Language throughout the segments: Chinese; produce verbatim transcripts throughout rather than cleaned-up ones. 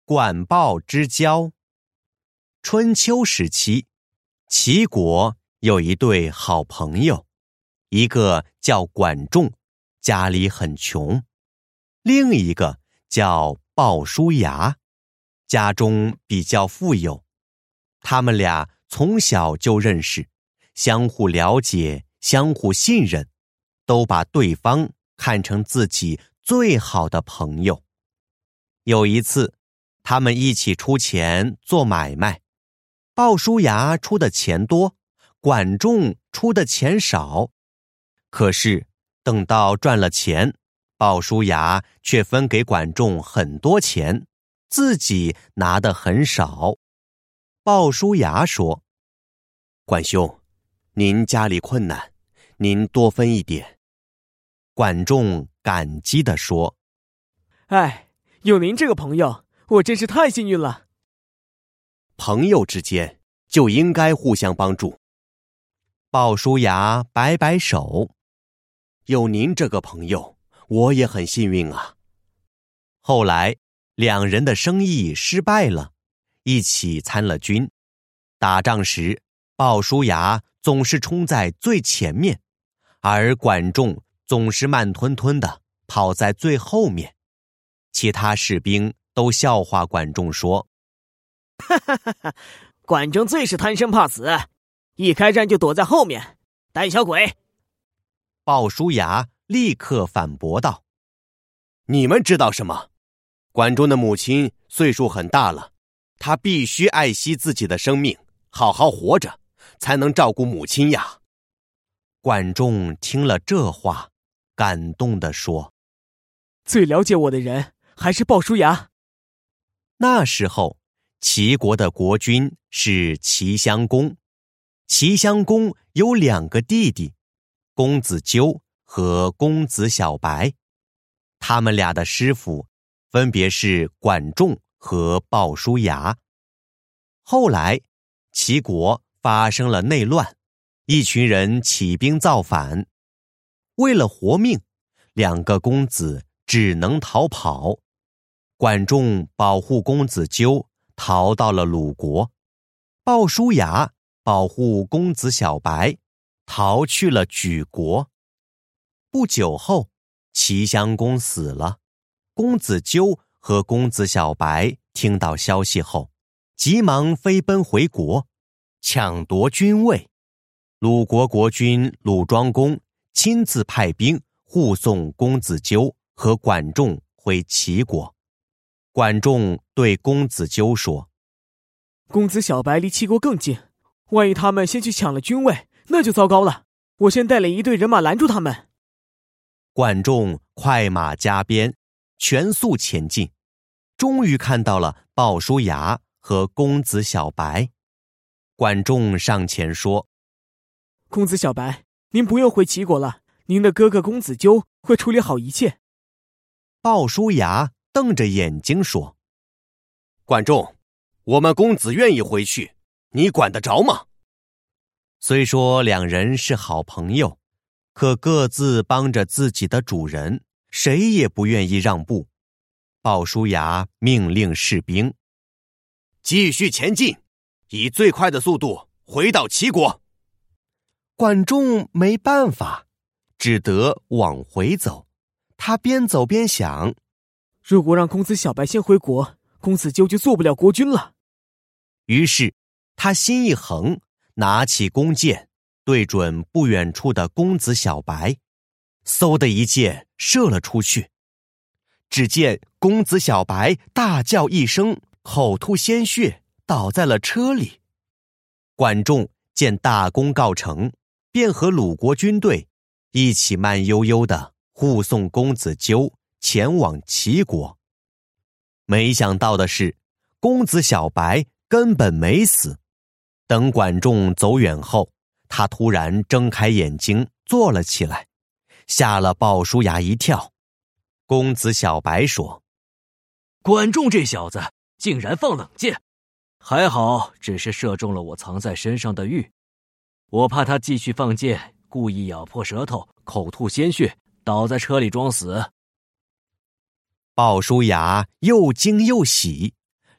管鲍之交。春秋时期，齐国有一对好朋友，一个叫管仲，家里很穷；另一个叫鲍叔牙，家中比较富有。他们俩从小就认识，相互了解，相互信任，都把对方看成自己最好的朋友。有一次，他们一起出钱做买卖，鲍叔牙出的钱多，管仲出的钱少。可是等到赚了钱，鲍叔牙却分给管仲很多钱，自己拿得很少。鲍叔牙说：管兄，您家里困难，您多分一点。管仲感激地说： 哎，有您这个朋友，我真是太幸运了。 朋友之间就应该互相帮助。鲍叔牙摆摆手：有您这个朋友，我也很幸运啊。后来两人的生意失败了，一起参了军。打仗时，鲍叔牙总是冲在最前面，而管仲总是慢吞吞地跑在最后面。其他士兵都笑话管仲说： 哈哈哈哈，管仲最是贪生怕死，一开战就躲在后面，胆小鬼。 鲍叔牙立刻反驳道：你们知道什么？管仲的母亲岁数很大了，他必须爱惜自己的生命，好好活着，才能照顾母亲呀。管仲听了这话，感动地说： 最了解我的人还是鲍叔牙。 那时候齐国的国君是齐襄公，齐襄公有两个弟弟，公子纠和公子小白。他们俩的师傅分别是管仲和鲍叔牙。后来齐国发生了内乱，一群人起兵造反。为了活命，两个公子只能逃跑。管仲保护公子纠逃到了鲁国，鲍叔牙保护公子小白逃去了莒国。不久后，齐襄公死了，公子纠和公子小白听到消息后，急忙飞奔回国，抢夺君位。鲁国国君鲁庄公亲自派兵护送公子纠和管仲回齐国。管仲对公子纠说： 公子小白离齐国更近，万一他们先去抢了君位，那就糟糕了。我先带领一队人马拦住他们。 管仲快马加鞭，全速前进，终于看到了鲍叔牙和公子小白。管仲上前说： 公子小白，您不用回齐国了，您的哥哥公子纠会处理好一切。 鲍叔牙瞪着眼睛说：管仲，我们公子愿意回去，你管得着吗？虽说两人是好朋友，可各自帮着自己的主人，谁也不愿意让步。鲍叔牙命令士兵继续前进，以最快的速度回到齐国。管仲没办法，只得往回走。他边走边想： 如果让公子小白先回国，公子纠就做不了国君了。 于是他心一横，拿起弓箭，对准不远处的公子小白，嗖的一箭射了出去。只见公子小白大叫一声，口吐鲜血，倒在了车里。管仲见大功告成，便和鲁国军队一起慢悠悠地护送公子纠前往齐国。没想到的是，公子小白根本没死。等管仲走远后，他突然睁开眼睛坐了起来，吓了鲍叔牙一跳。公子小白说： 管仲这小子竟然放冷箭，还好只是射中了我藏在身上的玉，我怕他继续放箭，故意咬破舌头，口吐鲜血，倒在车里装死。 鲍叔牙又惊又喜，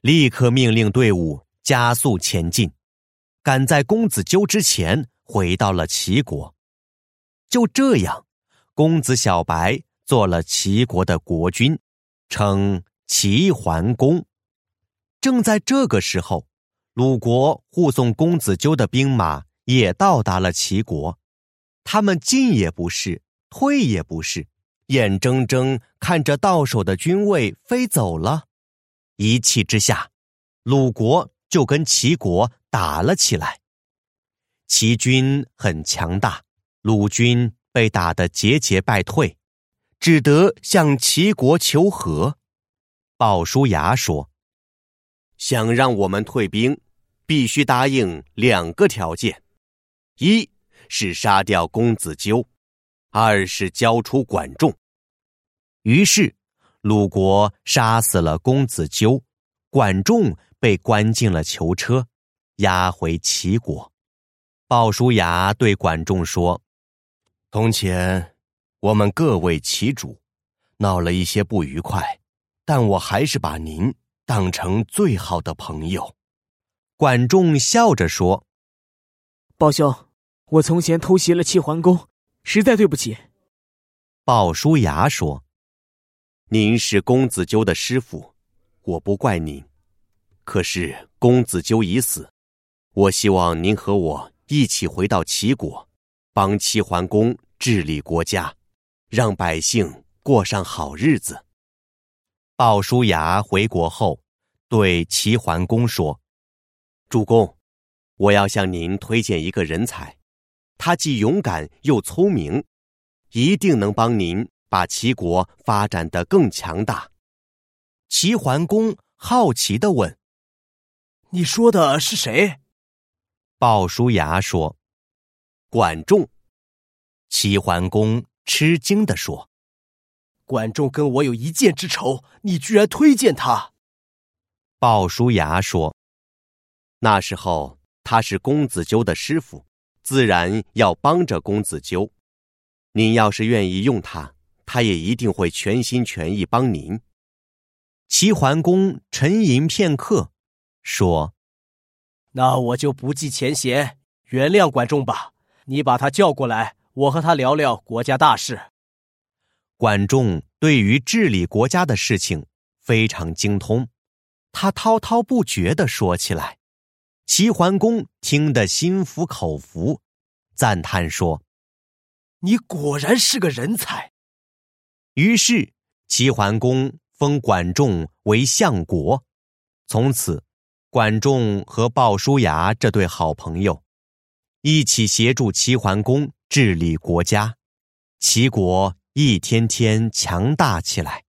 立刻命令队伍加速前进，赶在公子纠之前回到了齐国。就这样，公子小白做了齐国的国君，称齐桓公。正在这个时候，鲁国护送公子纠的兵马也到达了齐国，他们进也不是，退也不是，眼睁睁看着到手的军位飞走了。一气之下，鲁国就跟齐国打了起来。齐军很强大，鲁军被打得节节败退，只得向齐国求和。鲍叔牙说，想让我们退兵，必须答应两个条件，一是杀掉公子纠，二是交出管仲。于是鲁国杀死了公子纠，管仲被关进了囚车，押回齐国。鲍叔牙对管仲说，从前我们各为其主，闹了一些不愉快，但我还是把您当成最好的朋友。管仲笑着说， 鲍兄，我从前偷袭了齐桓公，实在对不起。 鲍叔牙说，您是公子纠的师傅，我不怪您。可是公子纠已死，我希望您和我一起回到齐国，帮齐桓公治理国家，让百姓过上好日子。鲍叔牙回国后，对齐桓公说，主公，我要向您推荐一个人才，他既勇敢又聪明，一定能帮您把齐国发展得更强大。齐桓公好奇地问， 你说的是谁？ 鲍叔牙说，管仲。齐桓公吃惊地说， 管仲跟我有一箭之仇，你居然推荐他？ 鲍叔牙说，那时候他是公子纠的师傅，自然要帮着公子纠。您要是愿意用他，他也一定会全心全意帮您。齐桓公沉吟片刻，说， 那我就不计前嫌，原谅管仲吧。你把他叫过来，我和他聊聊国家大事。 管仲对于治理国家的事情非常精通，他滔滔不绝地说起来。齐桓公听得心服口服，赞叹说， 你果然是个人才。 于是齐桓公封管仲为相国。从此管仲和鲍叔牙这对好朋友一起协助齐桓公治理国家，齐国一天天强大起来。